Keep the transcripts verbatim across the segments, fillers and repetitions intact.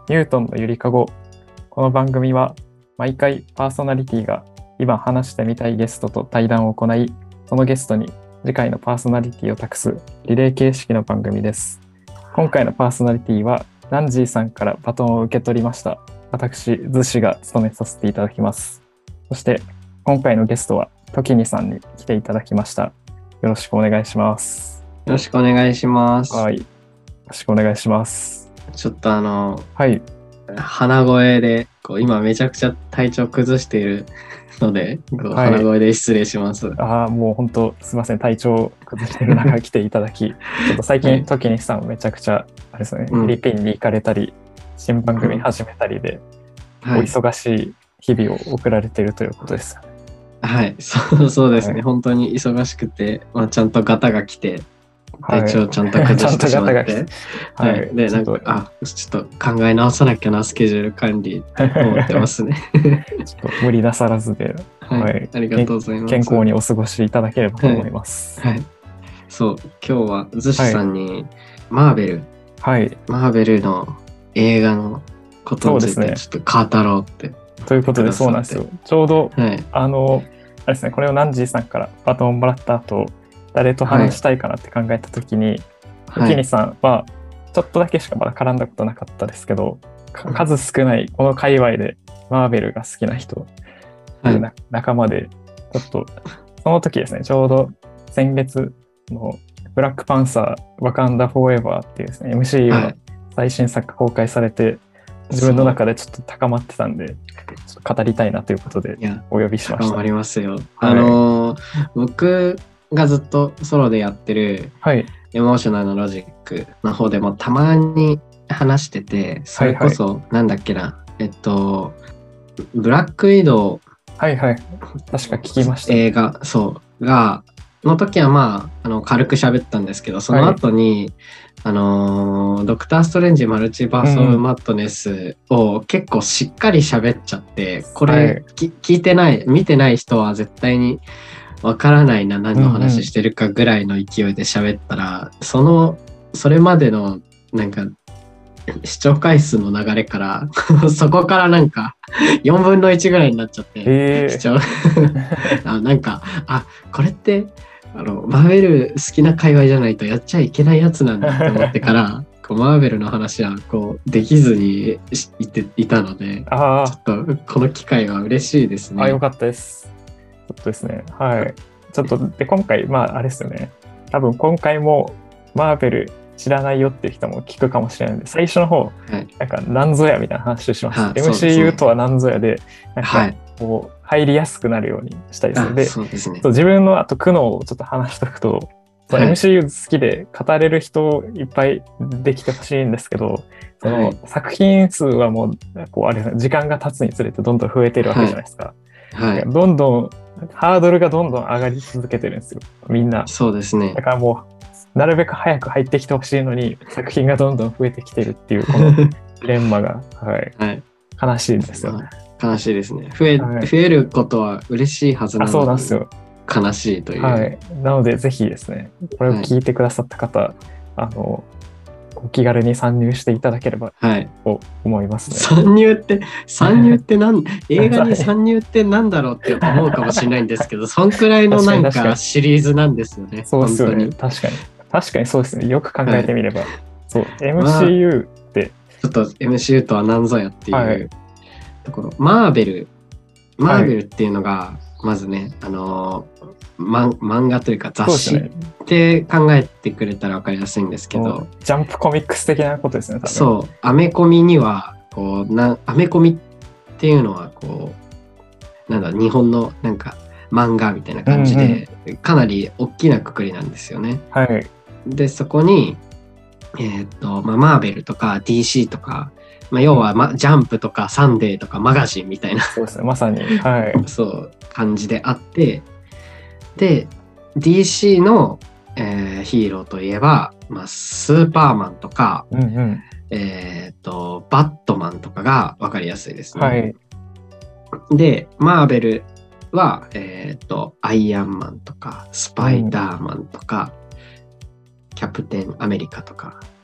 ニュートンのゆりかご。この番組は毎回パーソナリティが今話してみたいゲストと対談を行い、そのゲストに次回のパーソナリティを託すリレー形式の番組です。今回のパーソナリティはランジーさんからバトンを受け取りました。私、ズシが務めさせていただきます。そして今回のゲストはトキニさんに来ていただきました。よろしくお願いします。 よろしくお願いします。 はい。よろしくお願いします。 ちょっとあの、 はい。 鼻声で、こう今めちゃくちゃ体調崩しているので、こうはい鼻声で失礼します。 ああ、もう本当すみません。体調崩してる中来ていただき、ちょっと最近、トキニさんめちゃくちゃ、あれですね、 うんフィリピンに行かれたり、新番組始めたりで、 はいお忙しい日々を送られているということです。 はい、そうそうですね、 はい本当に忙しくて、まあ、ちゃんとガタが来て、 はい体調ちゃんと崩してしまって、 ちゃんとガタが来てははいい、で、なんか、あ、ちょっと考え直さなきゃな、スケジュール管理って思ってますね。 ちょっと無理なさらずで、 はい、 はいありがとうございます。 健康にお過ごしいただければと思います。 はい、はい、そう、今日はズシさんにマーベル、 はい、 マーベルの映画のことについてちょっと語ろうって。 ということで、そうなんですよ。ちょうど、 はい、 あの、あれですね、これをナンジーさんからバトンをもらった後、誰と話したいかなって考えたときに、トキニさんはちょっとだけしかまだ絡んだことなかったですけど、はい、数少ないこの界隈でマーベルが好きな人、はい、仲間で、ちょっとその時ですね、ちょうど先月のブラックパンサーワカンダフォーエバーっていうですね、エムシーユー の最新作が公開されて、はい、自分の中でちょっと高まってたんで、ちょっと語りたいなということでお呼びしました。 高まりますよ。はい、あのー、僕がずっとソロでやってる、はいエモーショナルのロジックの方でもたまに話してて、それこそなんだっけな、はいはい、えっとブラックウィドウ、 はいはい、確か聞きました。 映画そうがの時はまああの軽く喋ったんですけど、その後に、はい、あのドクターストレンジマルチバースオブマッドネスを結構しっかり喋っちゃって、これ、はい、聞いてない見てない人は絶対にわからないな、何の話してるかぐらいの勢いで喋ったら、うんうん、そのそれまでのなんか視聴回数の流れからそこからなんかよんぶんのいちぐらいになっちゃって、 えー、 視聴あなんかあこれってあのマーベル好きな界隈じゃないとやっちゃいけないやつなんだって思ってからこうマーベルの話はこうできずにいていたので、 あちょっとこの機会は嬉しいですね。 あ、よかったです。ちょっとですね、はい。ちょっとで今回、まああれですよね。多分今回もマーベル知らないよっていう人も聞くかもしれないんで、最初の方、はい、なんか何ぞやみたいな話をします。エムシーユー とは何ぞやで、なんかこう入りやすくなるようにしたいですので、 そうですね。 自分のあと苦悩をちょっと話しておくと、はい、エムシーユー 好きで語れる人いっぱいできてほしいんですけど、その作品数はもうこうあれ時間が経つにつれてどんどん増えてるわけじゃないですか。はいはい、どんどんハードルがどんどん上がり続けてるんですよ、みんな。 そうですね。 だからもうなるべく早く入ってきてほしいのに作品がどんどん増えてきてるっていうこのジレンマが、はいはい、悲しいですよね。 悲しいですね。増え、はい、増えることは嬉しいはずなのに、 そうなんですよ。 悲しいという。 はい。なのでぜひですね、これを聞いてくださった方、はい、あのお気軽に参入していただければと思いますね。はい、参入って参入ってなん映画に参入ってなんだろうって思うかもしれないんですけど、そんくらいのなんかシリーズなんですよね。 そうですよね。確かに確かにそうですね。よく考えてみれば、はい、そう エムシーユー って、 まあ、ちょっと エムシーユー とは何ぞやっていうところ、はい、マーベルマーベルっていうのがまずね、あのー、漫画というか雑誌って考えてくれたら分かりやすいんですけど、 ジャンプコミックス的なことですね。多分そうアメコミにはこうなアメコミっていうのはこうなんだ日本のなんか漫画みたいな感じで、うんうん、かなり大きな括りなんですよね。 はい。 でそこにえー、っとまあマーベルとか ディーシー とか、まあ、要は、ま、ジャンプとかサンデーとかマガジンみたいなそうですね、まさに、はい、 そう感じであって、で ディーシー の、えー、ヒーローといえば、まあ、スーパーマンとか、 うんうんえー、とバットマンとかが分かりやすいですね。 はい、 でマーベルは、えー、とアイアンマンとかスパイダーマンとか、うん、キャプテンアメリカとか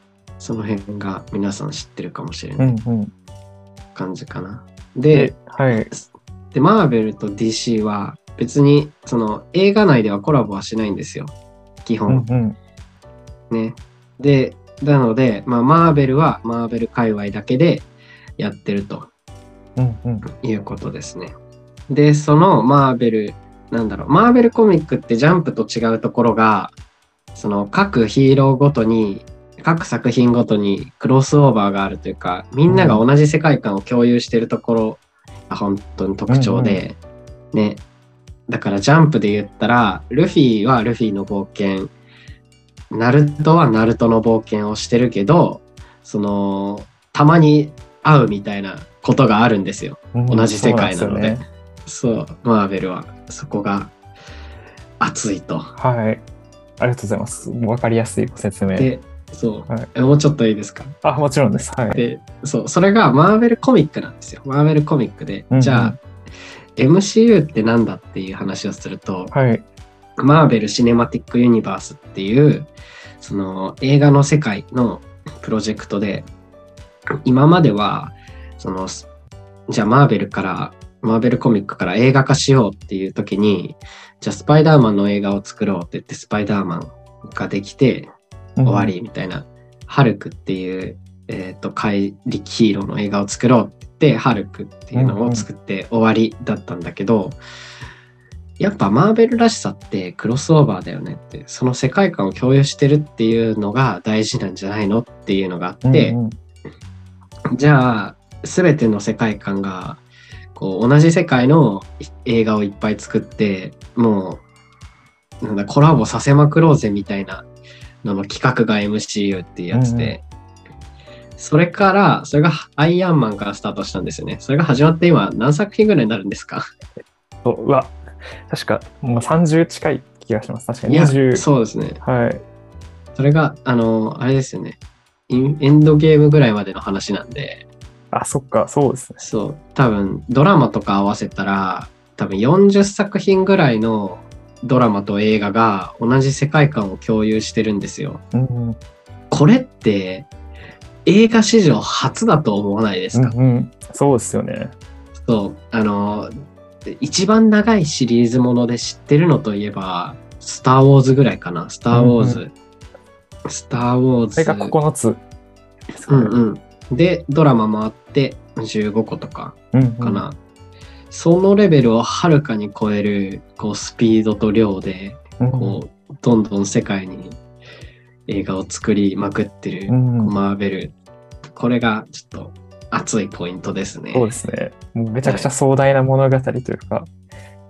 その辺が皆さん知ってるかもしれないうんうん。 感じかな。で、 で、はい。 で、マーベルと ディーシー は別にその映画内ではコラボはしないんですよ。基うん本。 うん。 ね。で、なので、まあ、マーベルはマーベル界隈だけでやってるとうんうん。 いうことですね。で、そのマーベル、なんだろう、マーベルコミックってジャンプと違うところが、その各ヒーローごとに、各作品ごとにクロスオーバーがあるというか、みんなが同じ世界観を共有しているところが本当に特徴で、ね。だからジャンプで言ったら、ルフィはルフィの冒険、ナルトはナルトの冒険をしてるけど、その、たまに会うみたいなことがあるんですよ。 うん同じ世界なので。 そうなんですよね。 そう、マーベルはそこが熱いと。 はい。ありがとうございます。わかりやすいご説明。 で、そう、 はいえもうちょっといいですか。 あ、もちろんです。はい。 で、そう、それがマーベルコミックなんですよ。マーベルコミックで。 うんうんじゃあ、エムシーユー ってなんだっていう話をすると、 はい。 マーベル・シネマティック・ユニバースっていうその映画の世界のプロジェクトで、今まではそのじゃあマーベルからマーベルコミックから映画化しようっていう時に、じゃあスパイダーマンの映画を作ろうって言ってスパイダーマンができて終わりみたいな、うん、ハルクっていう、えー、と怪力ヒーローの映画を作ろうって言ってハルクっていうのを作って終わりだったんだけど、うんうん、やっぱマーベルらしさってクロスオーバーだよねって、その世界観を共有してるっていうのが大事なんじゃないのっていうのがあって、うんうん、じゃあ全ての世界観がこう同じ世界の映画をいっぱい作って、もうなんだコラボさせまくろうぜみたいなのの企画が エムシーユー っていうやつで、うんうん、それからそれがアイアンマンからスタートしたんですよね。それが始まって今何作品ぐらいになるんですか？ うわ確かもうさんじゅう近い気がします。確かににじゅう。 そうですね。 はい。 それがあのあれですよね。エンドゲームぐらいまでの話なんで。 あ、そっか、そうですね。 そう、多分ドラマとか合わせたら多分よんじゅっさく品ぐらいのドラマと映画が同じ世界観を共有してるんですよ。 うんうん、 これって映画史上初だと思わないですか？ うんうん、そうですよね。 そう、あの一番長いシリーズもので知ってるのといえばスター・ウォーズぐらいかな。スター・ウォーズ、うんうん、スター・ウォーズそれがここのつですかね。うんうんでドラマもあってじゅうごことかかな、うんうん、そのレベルをはるかに超えるこうスピードと量でこうどんどん世界に映画を作りまくってる、うんうん、マーベル、これがちょっと熱いポイントですね。 そうですね。もうめちゃくちゃ壮大な物語というか、はい、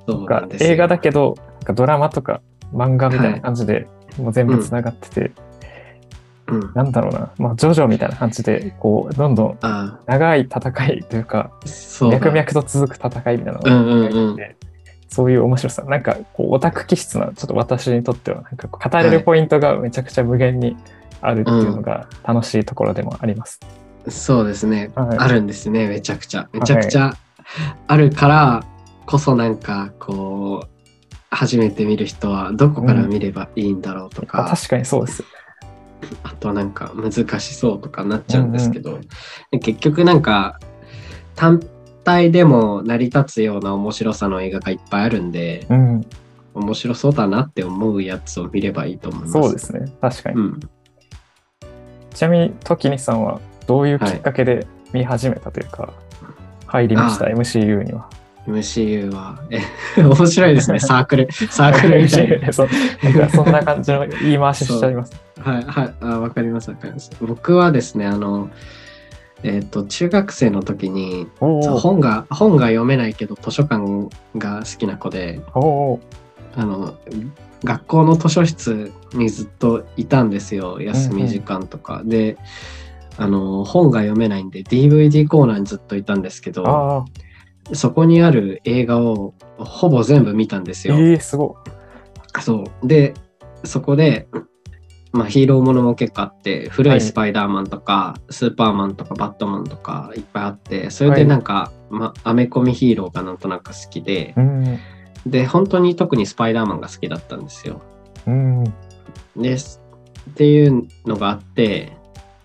そうなんですよ。 映画だけどなんかドラマとか漫画みたいな感じで、はい、もう全部つながってて、うん、なんだろうな、まあ、ジョジョみたいな感じで、こう、どんどん長い戦いというか、脈々と続く戦いみたいなのが、うんうんうん、そういう面白さ、なんか、こう、オタク気質な、ちょっと私にとっては、なんかこう語れるポイントがめちゃくちゃ無限にあるっていうのが楽しいところでもあります。 うん、そうですね、はい。あるんですね、めちゃくちゃ。めちゃくちゃあるからこそ、なんか、こう、初めて見る人はどこから見ればいいんだろうとか。 うん、確かにそうです。 あとはなんか難しそうとかなっちゃうんですけど、うんうん、結局なんか単体でも成り立つような面白さの映画がいっぱいあるんで、うん、面白そうだなって思うやつを見ればいいと思います。 そうですね、確かに。うん、ちなみに時にさんはどういうきっかけで見始めたというか、はい、入りました エムシーユー には。 エムシーユー はえ面白いですね。サークルサークルみたいなそ, なんかそんな感じの言い回ししちゃいます。 はいはいあ、わかりますわかります。僕はですね、あのえっ、ー、と中学生の時に本が本が読めないけど図書館が好きな子で、おあの学校の図書室にずっといたんですよ。休み時間とか、うんうん、で、あの本が読めないんで ディーブイディー コーナーにずっといたんですけど。そこにある映画をほぼ全部見たんですよ。 えー、すごい。そう。で、そこで、まあヒーローものも結構あって、古いスパイダーマンとか、はい、スーパーマンとかバットマンとかいっぱいあって、それでなんか、はい、まあアメコミヒーローがなんとなく好きで、うん、で、本当に特にスパイダーマンが好きだったんですよ。うん、で、っていうのがあって、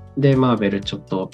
で、マーベルちょっと追って、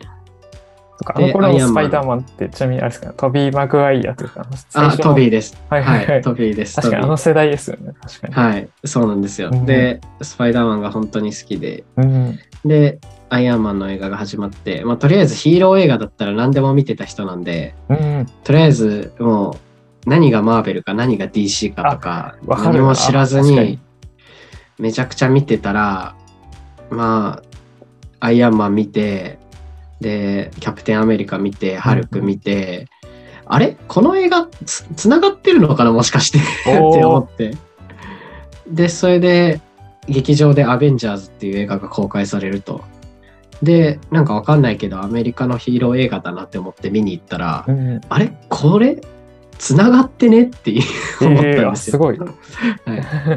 とかあの頃のスパイダーマンってちなみにあれですかね、トビー・マグワイアというか、 あ、トビーです。 はいはい、はい、 トビーです。 確かにあの世代ですよね。確かに。 はい、そうなんですよ。うん、で、スパイダーマンが本当に好きで、 うん、 で、アイアンマンの映画が始まって、まあ、とりあえずヒーロー映画だったら何でも見てた人なんで、 うん、 とりあえずもう何がマーベルか何が ディーシー かとか何も知らずにめちゃくちゃ見てたら、まあアイアンマン見て、でキャプテンアメリカ見て、ハルク見て、うん、あれこの映画 つ, つながってるのかなもしかしてって思って、でそれで劇場でアベンジャーズっていう映画が公開されると。で、なんかわかんないけどアメリカのヒーロー映画だなって思って見に行ったら、 うん、 あれこれつながってねって思ったんですよ。 えー、すごい、 はい。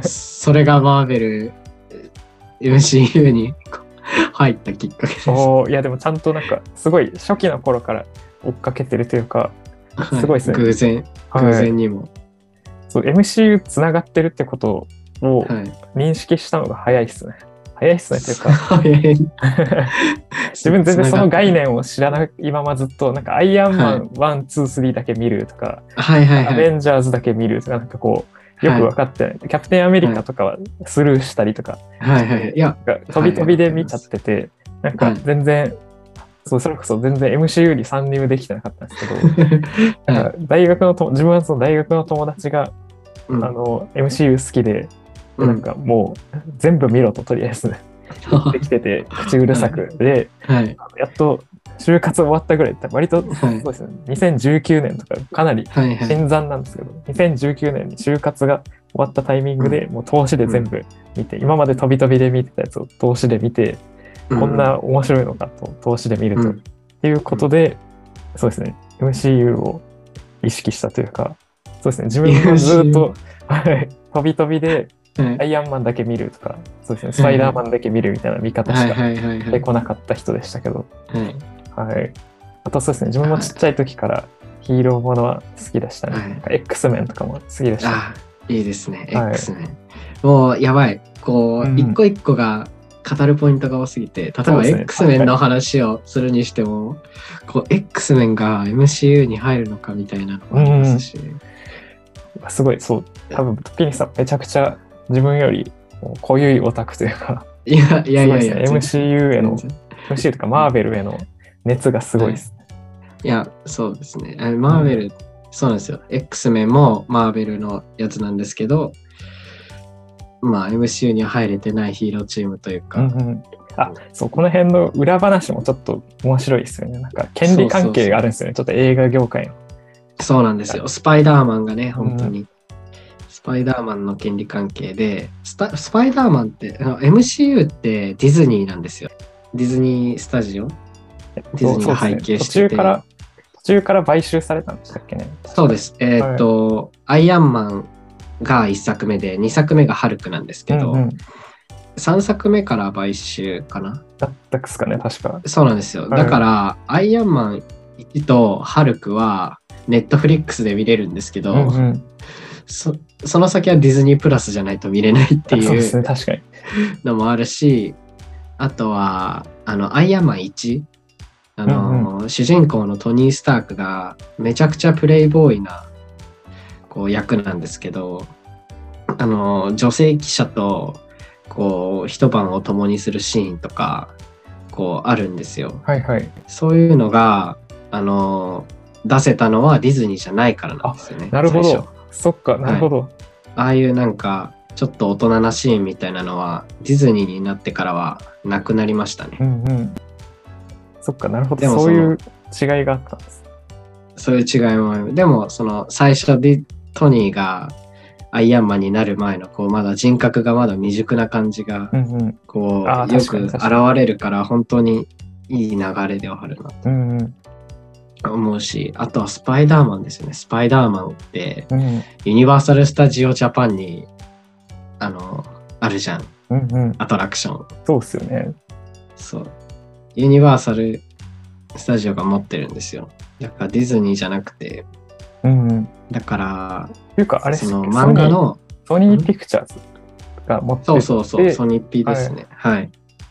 それがマーベル エムシーユー に入ったきっかけです。 おいやでもちゃんとなんかすごい初期の頃から追っかけてるというか、すごいですね。 はい、偶然、 はい、 偶然にも。 そう エムシーユー つながってるってことを認識したのが早いっすね。早いっすねというか自分全然その概念を知らないままずっとなんかアイアンマンワン、ツー、スリーだけ見るとか、 はいはいはい、 アベンジャーズだけ見るとかなんかこうよく分かってない、はい、キャプテンアメリカとかはスルーしたりとか、 はいはい、いや飛び飛びで見ちゃってて、はいはい、なんか全然、はい、そうそれこそ全然 エムシーユー に参入できてなかったんですけどなんか大学のと自分はその大学の友達が、うん、あの エムシーユー 好きで、うん、なんかもう全部見ろととりあえずできてて口うるさくで、 はい、 やっと就活終わったぐらいって割とそうですね、はい、にせんじゅうきゅうねんとかかなり新参なんですけど、はいはい、にせんじゅうきゅうねんに就活が終わったタイミングで、うん、もう投資で全部見て、うん、今まで飛び飛びで見てたやつを投資で見て、うん、こんな面白いのかと投資で見ると、うん、っていうことで、そうですね エムシーユー を意識したというか、そうですね自分もずっと飛び飛びではい、アイアンマンだけ見るとか、そうですね、スパイダーマンだけ見るみたいな見方しかしてこなかった人でしたけど、はいはいはい、あとそうですね、自分もちっちゃい時からヒーローものは好きでしたね。はい、なんか X メンとかも好きでした、ね。 あ、いいですね、はい、X メン。もうやばい、こう、うん、一個一個が語るポイントが多すぎて、例えば X メンの話をするにしても、こう X メンが エムシーユー に入るのかみたいなのもありますし、 うん、すごい、そう、多分時にさ、めちゃくちゃ自分より濃ゆいオタクというか、 いやいやいやいや、 ね、エムシーユー への、エムシーユー とかマーベルへの熱がすごいです、ね。 はい、いや、そうですね。マーベル、うん、そうなんですよ。X メンもマーベルのやつなんですけど、まあ エムシーユー には入れてないヒーローチームというか。 うんうん、あ、そう、この辺の裏話もちょっと面白いですよね。なんか権利関係があるんですよね。そうそうそう、ちょっと映画業界の。 そうなんですよ。スパイダーマンがね、本当に。うん、スパイダーマンの権利関係で、ス, タスパイダーマンって、エムシーユー ってディズニーなんですよ。ディズニースタジオ、ディズニーが背景してて、 ね、途中から、途中から買収されたんでしたっけね。 そうです。えー、っと、はい、アイアンマンがいっさくめで、にさくめがハルクなんですけど、うんうん、さんさくめから買収かなだったっすかね、確か。 そうなんですよ。だから、はい、アイアンマンいちとハルクはネットフリックスで見れるんですけど、うんうん、そ, その先はディズニープラスじゃないと見れないっていうのもあるし、あとはあのアイアンマンいち、あの、うんうん、主人公のトニー・スタークがめちゃくちゃプレイボーイなこう役なんですけど、あの女性記者とこう一晩を共にするシーンとかこうあるんですよ。 はいはい、 そういうのがあの出せたのはディズニーじゃないからなんですよね。 なるほど。そっか、なるほど、はい。 ああいうなんかちょっと大人なシーンみたいなのはディズニーになってからはなくなりましたね。 うんうん、そっか、なるほど。そういう違いがあったんです。 そういう違いもある。でもその最初でトニーがアイアンマンになる前のこうまだ人格がまだ未熟な感じがこうよく現れるから本当にいい流れではあるなと思うし、あとはスパイダーマンですよね。スパイダーマンってユニバーサル・スタジオ・ジャパンにあのあるじゃん、うんうん、アトラクション。 そうですよね。 そうユニバーサル・スタジオが持ってるんですよ。だからディズニーじゃなくて、 うんうん、 だからというかあれその漫画のソニーピクチャーズが持ってる。 そうそうそう、ソニーピですね。はい。はい、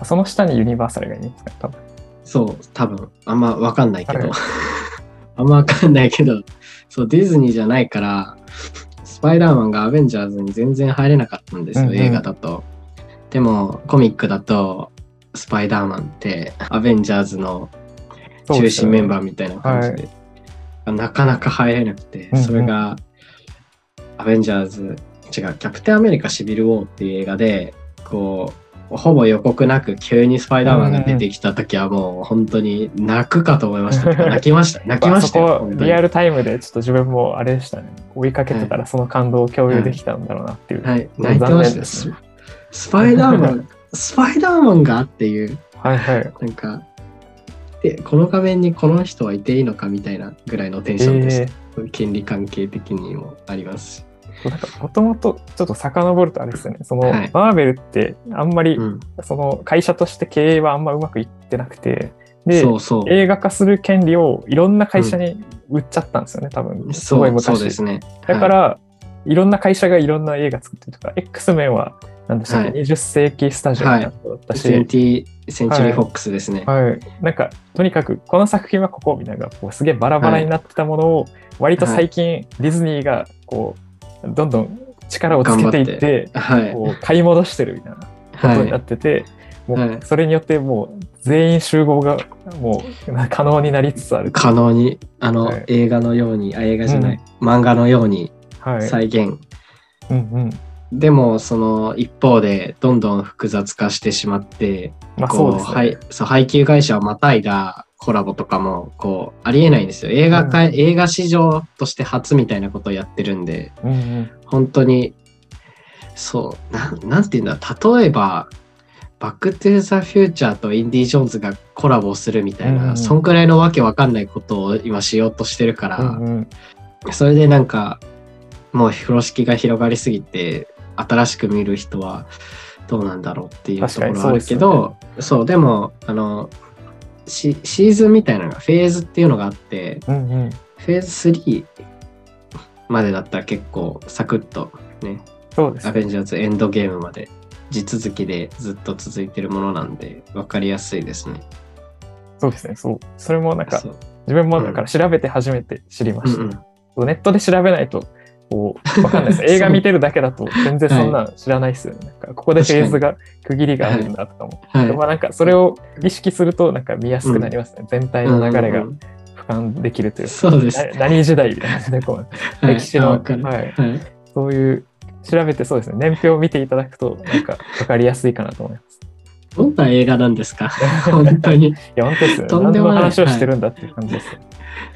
その下にユニバーサルがいるんですか、多分。 そう、多分、あんまわかんないけどはい。 あんまわかんないけど、そう、ディズニーじゃないから、スパイダーマンがアベンジャーズに全然入れなかったんですよ、 うんうん映画だと。でも、コミックだと、スパイダーマンってアベンジャーズの中心メンバーみたいな感じで、なかなか入れなくて、 うんうんそれが、アベンジャーズ、違う、キャプテンアメリカシビルウォーっていう映画で、こう、ほぼ予告なく急にスパイダーマンが出てきた時はもう本当に泣くかと思いました。泣きました。泣きましたよ。 そこリアルタイムでちょっと自分もあれでしたね。追いかけてたらその感動を共有できたんだろうなっていう。 はい、はい、泣いてました。ス, スパイダーマン、スパイダーマンがっていう。 はいはい。 なんか、で、この画面にこの人はいていいのかみたいなぐらいのテンションでした。えー、権利関係的にもありますし。 もともとちょっと遡るとあれですよね、その、はい、マーベルってあんまり、うん、その会社として経営はあんまうまくいってなくて、でそうそう映画化する権利をいろんな会社に売っちゃったんですよね、うん、多分すごい昔。 そう、そうですね。 だから、はい、いろんな会社がいろんな映画作ってるとか、X メンは何でしたっけ、はい、にじゅっ世紀スタジオみたいなことだったし、 はい、センチュリーフォックスですね。 はい、はい、なんかとにかくこの作品はここみたいなこうすげえバラバラになってたものを、割と最近ディズニーがこうどんどん力をつけていって、はい、こう買い戻してるみたいなことになってて、はい、もうそれによってもう全員集合がもう可能になりつつある。 可能に、あの、はい、映画のように、あ、映画じゃない、うん、漫画のように再現。はい、うんうんでもその一方でどんどん複雑化してしまって、 まあそうですね、 はい、そう配給会社をまたいだコラボとかもこうありえないんですよ。映画か、うん、映画市場として初みたいなことをやってるんで、 うんうん、 本当にそうな、なんていうんだ、例えばバックトゥーザフューチャーとインディ・ジョーンズがコラボするみたいな、うんうん、そんくらいのわけわかんないことを今しようとしてるから、うんうん、それでなんかもう風呂敷が広がりすぎて新しく見る人はどうなんだろうっていうところはあるけど、そう、そうでもあのシ, シーズンみたいなのがフェーズっていうのがあって、 うんうん、 フェーズスリーまでだったら結構サクッとね、 そうですね、 アベンジャーズエンドゲームまで地続きでずっと続いてるものなんで分かりやすいですね。 そうですね、そう、それもなんか自分もだから調べて初めて知りました。 うんうん、ネットで調べないとこう分かんないです。映画見てるだけだと全然そんなの知らないですよね。はい、なんかここでフェーズが区切りがあるんだとかも。はい、でもなんかそれを意識するとなんか見やすくなりますね。うん、全体の流れが俯瞰できるというか、 そうです。 何時代みたいな感じでこう、はい、歴史の、はいはい、そういう調べてそうですね。年表を見ていただくとなんか分かりやすいかなと思います。 どんな映画なんですか本当に。いや本当ですよね。とんでもない。何の話をしてるんだっていう感じですよ。はい、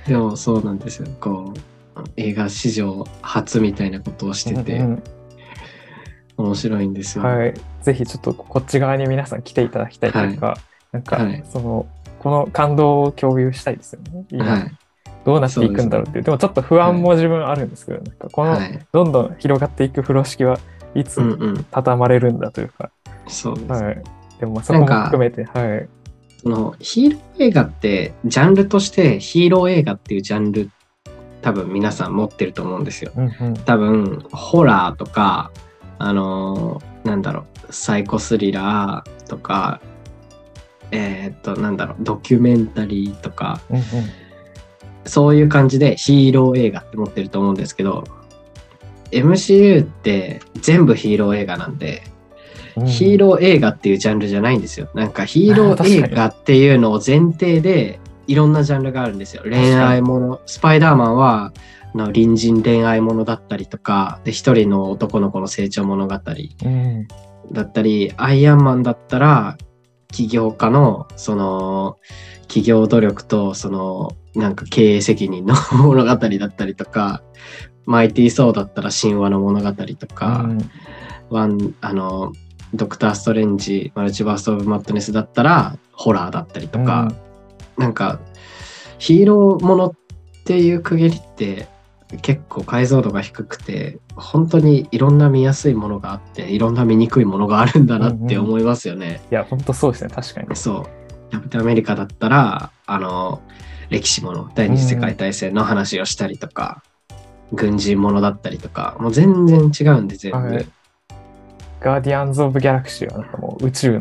でもそうなんですよ。こう映画史上初みたいなことをしてて、うんうん、面白いんですよ。 はい。ぜひちょっとこっち側に皆さん来ていただきたいというか、はい、なんか、はい、そのこの感動を共有したいですよね。今、はい、どうなっていくんだろうっていう。でもちょっと不安も自分あるんですけど、なんかこのどんどん広がっていく風呂敷はいつ畳まれるんだというか、 うんうん、そうです。 はい。でもそこも含めて、はい。 そのヒーロー映画ってジャンルとしてヒーロー映画っていうジャンル多分皆さん持ってると思うんですよ。 うんうん、 多分ホラーとかあのー、なんだろうサイコスリラーとかえー、っとなんだろうドキュメンタリーとか、 うんうん、 そういう感じでヒーロー映画って持ってると思うんですけど エムシーユー って全部ヒーロー映画なんで、うん、ヒーロー映画っていうジャンルじゃないんですよ。なんかヒーロー映画っていうのを前提でいろんなジャンルがあるんですよ。恋愛もの、スパイダーマンはの隣人恋愛ものだったりとか、で一人の男の子の成長物語だったり、 うん、 アイアンマンだったら起業家のその企業努力とそのなんか経営責任の物語だったりとか、マイティー・ソーだったら神話の物語とか、うん、ワンあのドクター・ストレンジマルチバース・オブ・マッドネスだったらホラーだったりとか。うんなんかヒーローものっていう区切りって結構解像度が低くて本当にいろんな見やすいものがあっていろんな見にくいものがあるんだなって思いますよね。うんうん、いや本当そうですね確かに。 そうキャプテンアメリカだったらあの歴史もの第二次世界大戦の話をしたりとか、うん、軍人ものだったりとかもう全然違うんで全部。 はい、ガーディアンズ・オブ・ギャラクシーはなんかもう宇宙の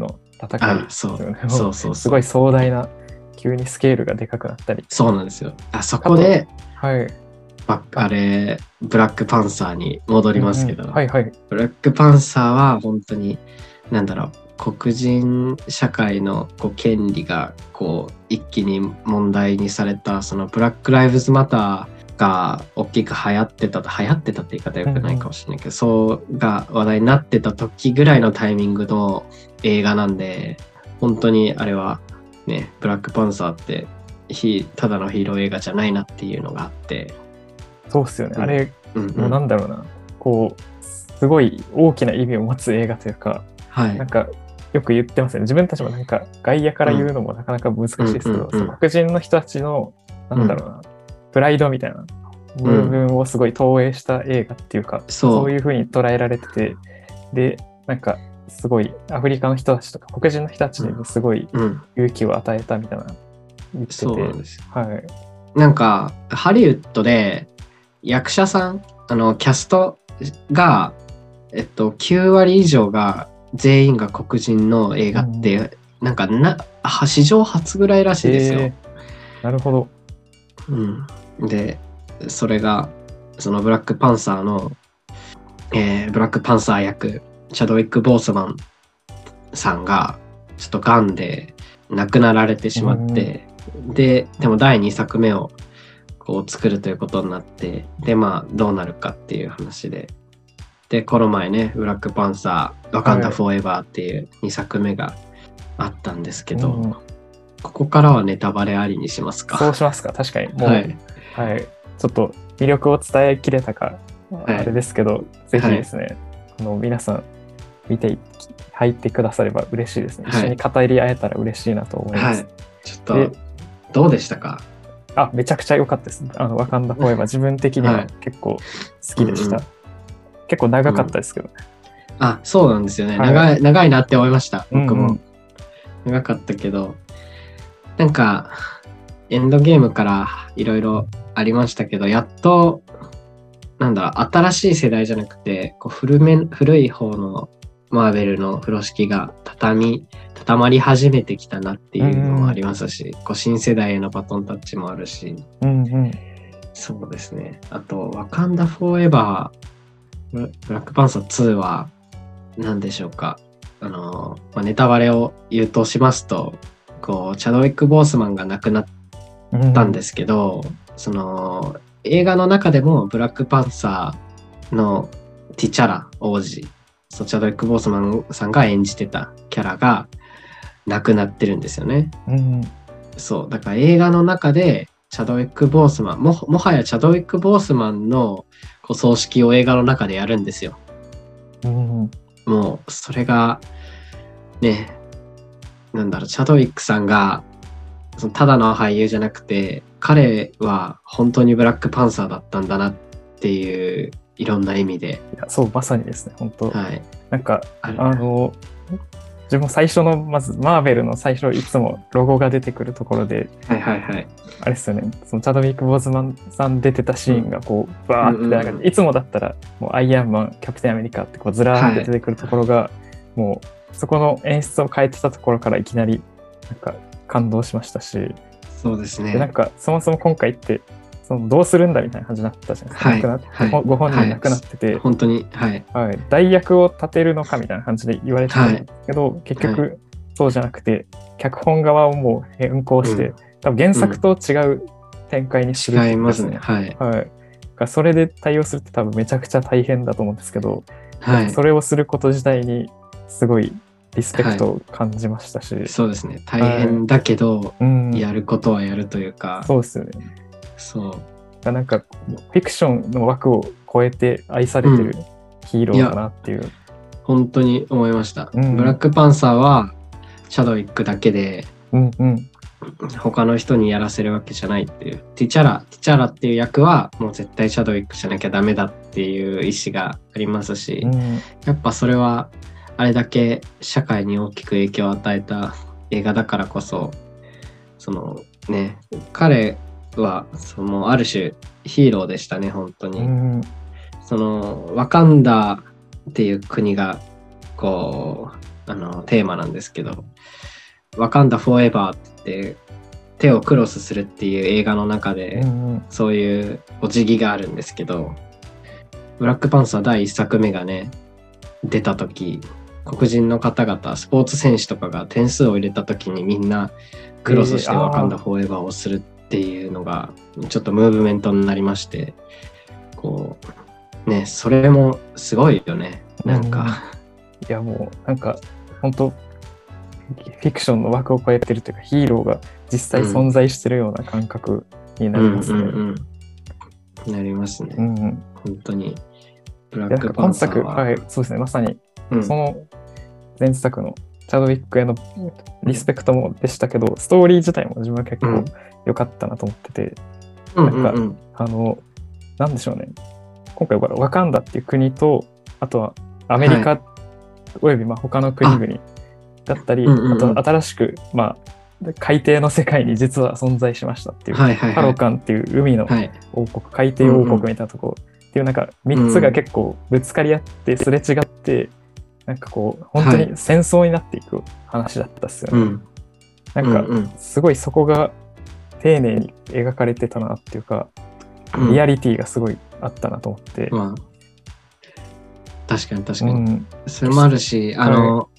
戦い、 あ、そうそうそうそう。 すごい壮大な、急にスケールがでかくなったり。 そうなんですよ。あそこで、 はい。 あ, あれ、ブラックパンサーに戻りますけど、 うんうん、はいはい。 ブラックパンサーは本当に、なんだろう、黒人社会のこう権利がこう一気に問題にされた、そのブラック・ライブズ・マターが大きく流行ってた、流行ってたって言い方よくないかもしれないけど、うんうん、そうが話題になってた時ぐらいのタイミングの映画なんで、本当にあれはね、ブラックパンサーってただのヒーロー映画じゃないなっていうのがあって、 そうっすよね。あれ、 うんうん、 もうなんだろうな、こう、すごい大きな意味を持つ映画というか、 はい、 なんか、よく言ってますよね。自分たちもなんか、外野から言うのもなかなか難しいですけど、黒人の人たちの、なんだろうな、うん、プライドみたいな部分をすごい投影した映画っていうか、うん、そういう風に捉えられてて、で、なんか、すごいアフリカの人たちとか黒人の人たちにすごい勇気を与えたみたいな言ってて、 そうなんです。 はい。 なんかハリウッドで役者さん、あのキャストがえっときゅうわり以上が全員が黒人の映画って、うん、なんかな史上初ぐらいらしいですよ。えー、なるほど。 うん。で、それがそのブラックパンサーの、えー、ブラックパンサー役チャドウィック・ボースマンさんがちょっとガンで亡くなられてしまって、うん、ででもだいにさくめをこう作るということになって、でまあどうなるかっていう話で、でこの前ねブラックパンサーワカンダ・フォーエバーっていうにさくめがあったんですけど、うん、ここからはネタバレありにしますか。 そうしますか。確かにもう、はいはい、ちょっと魅力を伝えきれたかあれですけど、はい、ぜひですね、はい、あの皆さん見て入ってくだされば嬉しいですね。はい、一緒に語り合えたら嬉しいなと思います。はい、 ちょっとどうでしたか？ あ、めちゃくちゃ良かったです。あのワカンダフォーエバー自分的には結構好きでした。はい、結構長かったですけどね。 うん、あ、そうなんですよね。はい、長い長いなって思いました。僕も、うんうん、長かったけど、なんかエンドゲームからいろいろありましたけど、やっとなんだ新しい世代じゃなくてこう 古め古い方のマーベルの風呂敷が畳み畳まり始めてきたなっていうのもありますし、うんうん、こう新世代へのバトンタッチもあるし、うんうん、そうですね。あとワカンダフォーエバーブラックパンサーツーは何でしょうか。あの、まあ、ネタバレを言うとしますと、こうチャドウィック・ボースマンが亡くなったんですけど、うん、その映画の中でもブラックパンサーのティチャラ王子、そうチャドウィック・ボースマンさんが演じてたキャラが亡くなってるんですよね。うん、そうだから映画の中でチャドウィック・ボースマン も, もはやチャドウィック・ボースマンのこう葬式を映画の中でやるんですよ。うん、もうそれがね、なんだろう、チャドウィックさんがそのただの俳優じゃなくて、彼は本当にブラックパンサーだったんだなっていういろんな意味で。 いやそうまさにですね、本当、はい、なんかあの自分最初のまずマーベルの最初いつもロゴが出てくるところで、はいはいはい、あれですよね、そのチャドウィック・ボーズマンさん出てたシーンがこうバーってなんか、うんうんうん、いつもだったらもうアイアンマン、キャプテンアメリカってこうずらーって出てくるところが、はい、もうそこの演出を変えてたところからいきなりなんか感動しましたし、 そうですね。 でなんかそもそも今回ってそのどうするんだみたいな感じになったじゃないですか。はい、亡くなはい、ご本人亡くなってて、はい、 本当に、はいはい、代役を立てるのかみたいな感じで言われてたんですけど、はい、結局そうじゃなくて、脚本側をもう変更して、うん、多分原作と違う展開にするんですね。違いますね。はい。はい、それで対応するって多分めちゃくちゃ大変だと思うんですけど、はい、それをすること自体にすごいリスペクトを感じましたし、はい、 そうですね。大変だけど、はい、うん、やることはやるというか、 そうですよね。 そう。 なんかフィクションの枠を超えて愛されてるヒーローだなっていう、うん、 本当に思いました、うん、ブラックパンサーはチャドウィックだけで、うんうん、他の人にやらせるわけじゃないっていう、ティチャラティチャラっていう役はもう絶対チャドウィックじゃなきゃダメだっていう意思がありますし、うん、やっぱそれはあれだけ社会に大きく影響を与えた映画だからこそ、そのね、彼はそのある種ヒーローでしたね、本当に、うん、そのワカンダっていう国がこうあのテーマなんですけど、ワカンダ・フォーエバーって手をクロスするっていう映画の中で、 うんうん、 そういうお辞儀があるんですけど、ブラックパンサーだいいっさくめがね出た時、黒人の方々スポーツ選手とかが点数を入れた時にみんなクロスしてワカンダ・フォーエバーをするっていうのがちょっとムーブメントになりまして、こうね、それもすごいよね。なんか、うん、いやもうなんか本当フィクションの枠を超えてるというか、ヒーローが実際存在してるような感覚になりますね。うんうんうん、なりますね。 うんうん、 本当にブラックパンサーは今作、はい、そうですね、まさにその前作のチャドウィックへのリスペクトもでしたけど、ストーリー自体も自分は結構良かったなと思ってて、うん、なんか、うんうんうん、あのなんでしょうね、今回ワカンダっていう国と、あとはアメリカおよびまあ他の国々だったり、 あ,、うんうんうん、あと新しく、まあ、海底の世界に実は存在しましたっていう、はいはいはい、ハロカンっていう海の王国、はい、海底王国みたいなところ、うんうん、っていうなんかみっつが結構ぶつかり合ってすれ違って、なんかこう本当に戦争になっていく話だったっすよね、はい、なんかすごいそこが丁寧に描かれてたなっていうか、うん、リアリティがすごいあったなと思って、 まあ、確かに確かに、うん、それもあるし、あの、はい、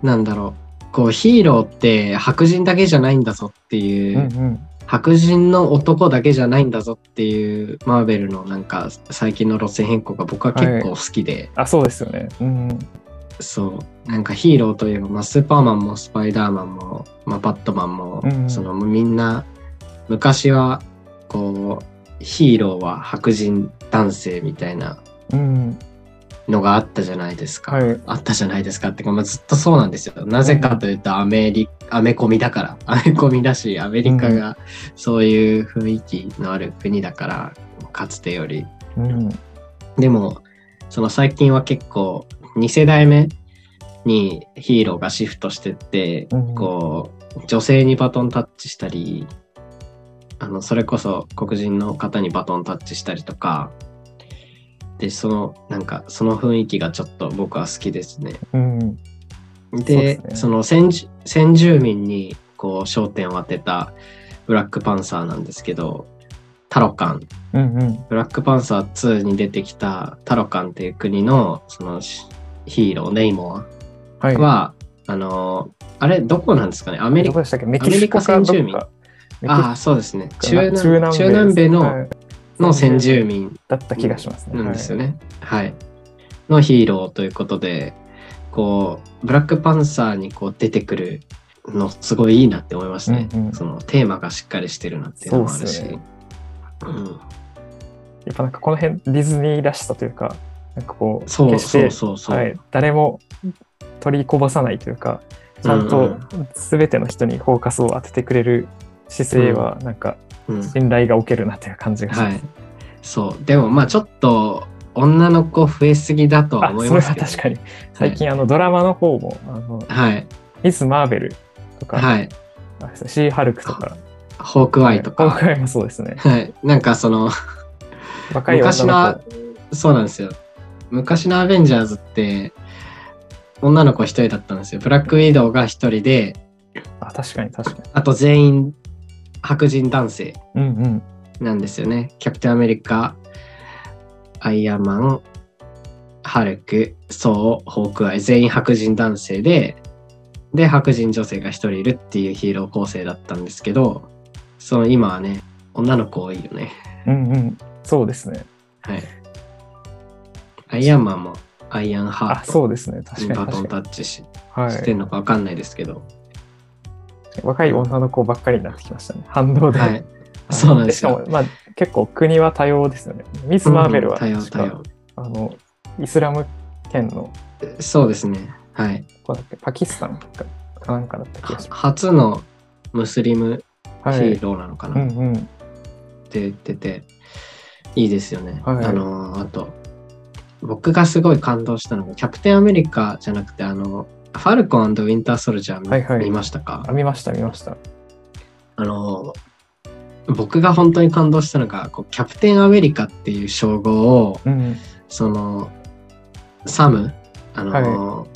なんだろう、こうヒーローって白人だけじゃないんだぞっていう、うんうん、白人の男だけじゃないんだぞっていうマーベルのなんか最近の路線変更が僕は結構好きで、はい、 あ、そうですよね、うん、 そうなんかヒーローといえば、まあ、スーパーマンもスパイダーマンも、まあ、バットマンも、うん、そのみんな昔はこうヒーローは白人男性みたいなのがあったじゃないですか、はい、あったじゃないですかってか、まあ、ずっとそうなんですよ。なぜかというとアメリアメコミだからアメコミだし、アメリカがそういう雰囲気のある国だから、うん、かつてより、うん、でもその最近は結構に世代目にヒーローがシフトしてって、うん、こう女性にバトンタッチしたり、あのそれこそ黒人の方にバトンタッチしたりとかで、そのなんかその雰囲気がちょっと僕は好きですね。うん、で、 そうですね、その 先, 先住民にこう焦点を当てたブラックパンサーなんですけど、タロカン、うんうん、ブラックパンサーツーに出てきたタロカンっていう国のそのヒーローネイモアは、はい、あのあれどこなんですかね、アメリカ、メキシコ先住民、ああそうですね、中南、中南米、中南米の、はい、の先住民だった気がしますね。 なんですよね。はい。はい、のヒーローということで、こうブラックパンサーにこう出てくるのすごいいいなって思いますね。うんうん、そのテーマがしっかりしてるなっていうのもあるし。うん、やっぱなんかこの辺ディズニーらしさというか、なんかこうそうそうそうそう、 はい、誰も取りこぼさないというか、ちゃんと全ての人にフォーカスを当ててくれる姿勢はなんか信頼がおけるなっていう感じがします、うんはい、 そうでもまあちょっと女の子増えすぎだとは思いますけど、ね、 それは確かに最近あのドラマの方もあの、はい、ミス・マーベルとか、はい、シー・ハルクとかホークアイとか、 はい、ホークアイもそうですね、 はい、なんかその若い昔のそうなんですよ、昔のアベンジャーズって女の子一人だったんですよ。ブラックウィドウが一人で、 あ、確かに確かに、 あと全員白人男性なんですよね、うんうん、キャプテンアメリカ、アイアンマン、ハルク、ソー、ホークアイ、全員白人男性で、で白人女性が一人いるっていうヒーロー構成だったんですけど、その今はね女の子多いよね。 うんうん、そうですね。 はい。アイアンマンもアイアンハート、 あ、そうですね、確かにバトンタッチ し,、はい、してんのか分かんないですけど、 若い女の子ばっかりになってきましたね、反動で。はい、 そうなんですよ。 しかも、まあ、結構国は多様ですよね。ミス・マーベルは、 うん、多様多様、 あのイスラム圏の、 そうですね、はい、 ここだっけ、パキスタンかなんかだった気がします。 初のムスリムヒーローなのかな、はい、うんうん、って言ってていいですよね。はい、あのあと僕がすごい感動したのがキャプテンアメリカじゃなくて、あのファルコン&ウィンターソルジャー 見,、はいはい、見ましたか？ あ、見ました見ました。 あの僕が本当に感動したのが、こうキャプテンアメリカっていう称号を、うん、そのサム、あの、はい、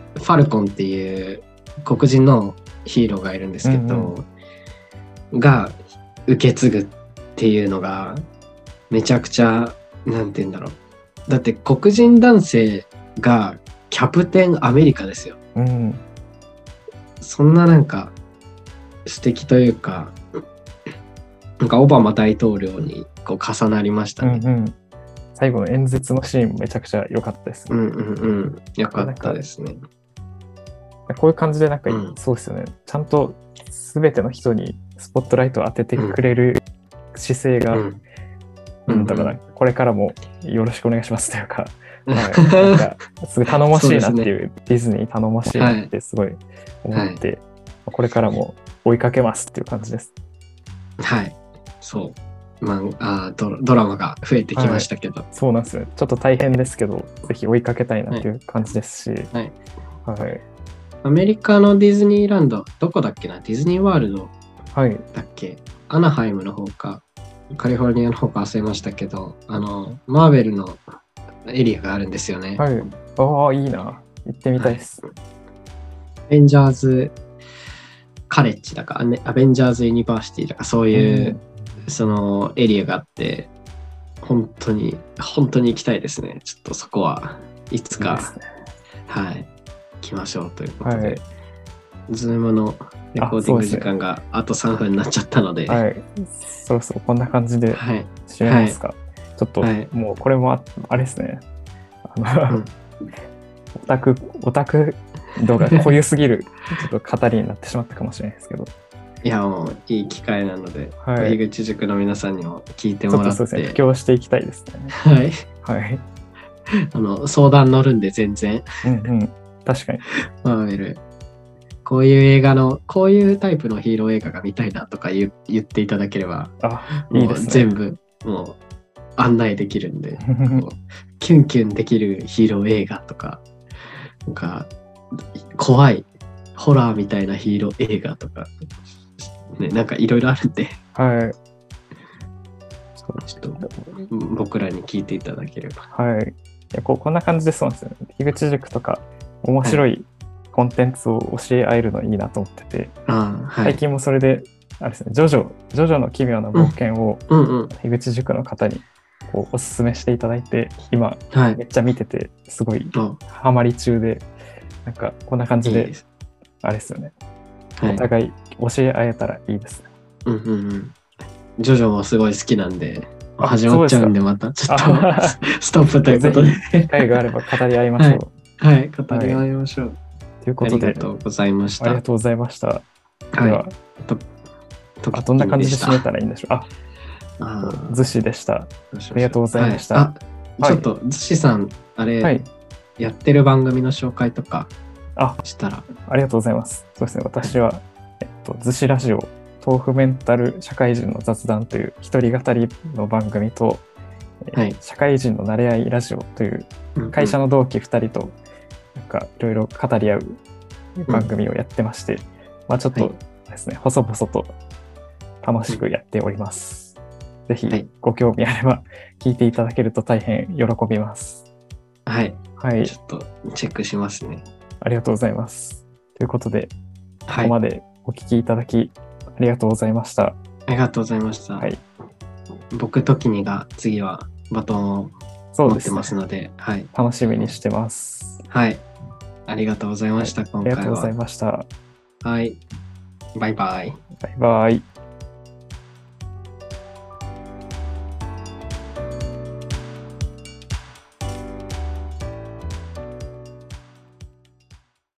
ファルコンっていう黒人のヒーローがいるんですけど、うんうん、が受け継ぐっていうのがめちゃくちゃなんて言うんだろう。だって黒人男性がキャプテンアメリカですよ。 うん、 そんななんか素敵というか、なんかオバマ大統領にこう重なりましたね。 うんうん、最後の演説のシーンめちゃくちゃ良かったです、 ね。うんうんうん。良かったですね。 こういう感じでなんか、うん、そうですよね。ちゃんと全ての人にスポットライトを当ててくれる姿勢が、うん、なんだろうな、これからもよろしくお願いしますというか、はい、なんかすごい頼もしいなっていう、ね、ディズニー頼もしいなってすごい思って、はい、これからも追いかけますっていう感じです。 はい、そう。まあ、あ ド, ドラマが増えてきましたけど、 はい、そうなんですよ。ちょっと大変ですけど、ぜひ追いかけたいなっていう感じですし、 はいはいはい、 アメリカのディズニーランド、どこだっけな、ディズニーワールドだっけ、はい、アナハイムの方か、カリフォルニアの方か忘れましたけど、あの、マーベルのエリアがあるんですよね。 はい。ああ、いいな。行ってみたいです。 はい、アベンジャーズカレッジだか、アベンジャーズユニバーシティだか、そういう、うん、そのエリアがあって、本当に、本当に行きたいですね。ちょっとそこはいつか、いいですね、はい。行きましょうということで、はい、ズームのレコーディング時間があとさんぷんになっちゃったので、 はい、そろそろこんな感じで締めますか。はい、ちょっと、はい、もうこれも あ, あれですね、あの、うん、オタクオタク度が濃ゆすぎるちょっと語りになってしまったかもしれないですけど、 いやもういい機会なので、はい、樋口塾の皆さんにも聞いてもらって、 ちょっとそうですね、布教していきたいですね。 はいはい。 あの相談乗るんで全然。 うんうん。確かに。 マーベル。こういう映画の、こういうタイプのヒーロー映画が見たいなとか 言, 言っていただければ、 あ、いいですね。 全部もう案内できるんで、こうキュンキュンできるヒーロー映画とか、なんか怖いホラーみたいなヒーロー映画とか、ね、なんかいろいろあるんで、 はい。 ちょっと僕らに聞いていただければ。 はい。いやこうこんな感じでそうなんですよね。樋口塾とか面白いコンテンツを教え合えるのいいなと思ってて、 あ、はい、 最近もそれであれですね、ジョジョ、ジョジョの奇妙な冒険を樋口塾の方にこうおすすめしていただいて、今めっちゃ見ててすごいハマり中で、なんかこんな感じであれですよね。お互い教え合えたらいいですね。 うんうんうん。ジョジョもすごい好きなんで、始まっちゃうんで、またちょっとストップということで。 機会があれば語り合いましょう。 はい、はい、語り合いましょう。 ということで、 ありがとうございました。 ありがとうございました。 はい、 では、あどんな感じで締めたらいいんでしょう。あ、あ逗子でした。ありがとうございました。 はい、あ、ちょっと逗子さん、あれ、はい、やってる番組の紹介とかしたら。 ありがとうございます。そうですね、私は、えっと、逗子ラジオ、豆腐メンタル社会人の雑談という一人語りの番組と、はい、社会人のなれ合いラジオという会社の同期ふたりとなんかいろいろ語り合う番組をやってまして、うん、まあちょっとですね、はい、細々と楽しくやっております。うん、ぜひご興味あれば聞いていただけると大変喜びます。 はい。 はい。 ちょっとチェックしますね。 ありがとうございます。ということで、ここまでお聞きいただきありがとうございました。 ありがとうございました。 はい。 僕ときにが次はバトンを持ってますので、 ね、 はい。 楽しみにしてます。 はい。ありがとうございました、はい、今回は。 ありがとうございました。 はい。バイバイ。 バイバイ。